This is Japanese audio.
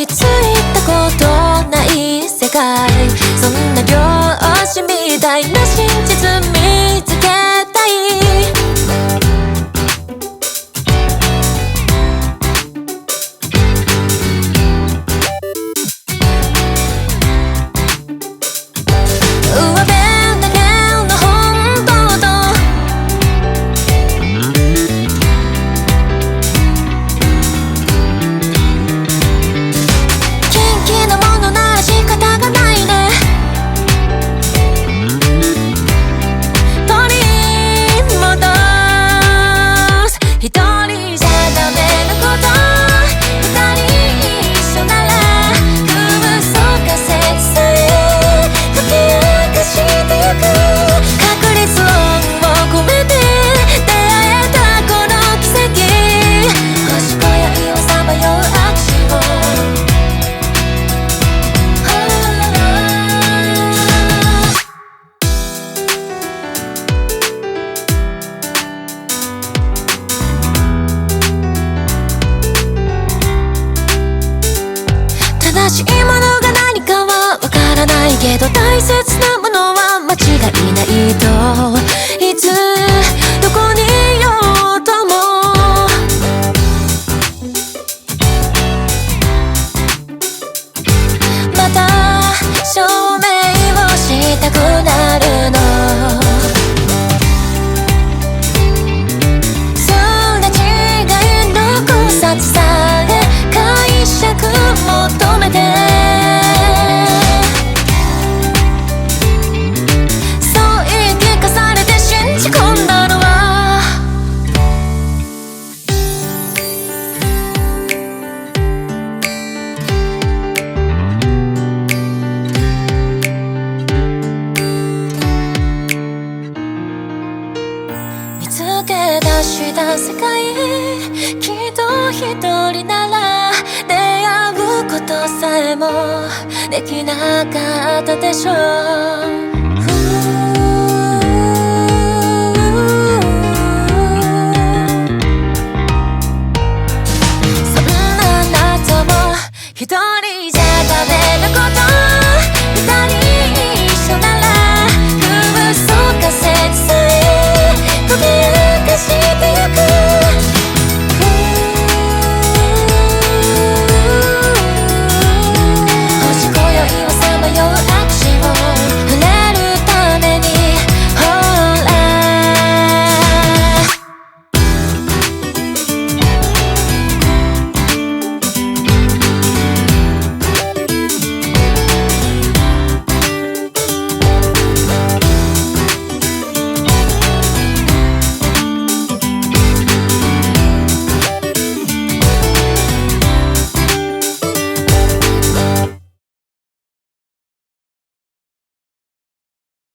についたことない世界、そんな漁師みたいな真実見つけたい。正しいものが何かはわからないけど、大切なものは間違いないと。いつどこにいようともまた証明をしたくなるの。すれ違いの考察さえ解釈求めて、そう言い聞かされて信じ込んだのは、見つけ出した世界、きっと一人なら出会うことさえもできなかったでしょう。そんなあなたも一人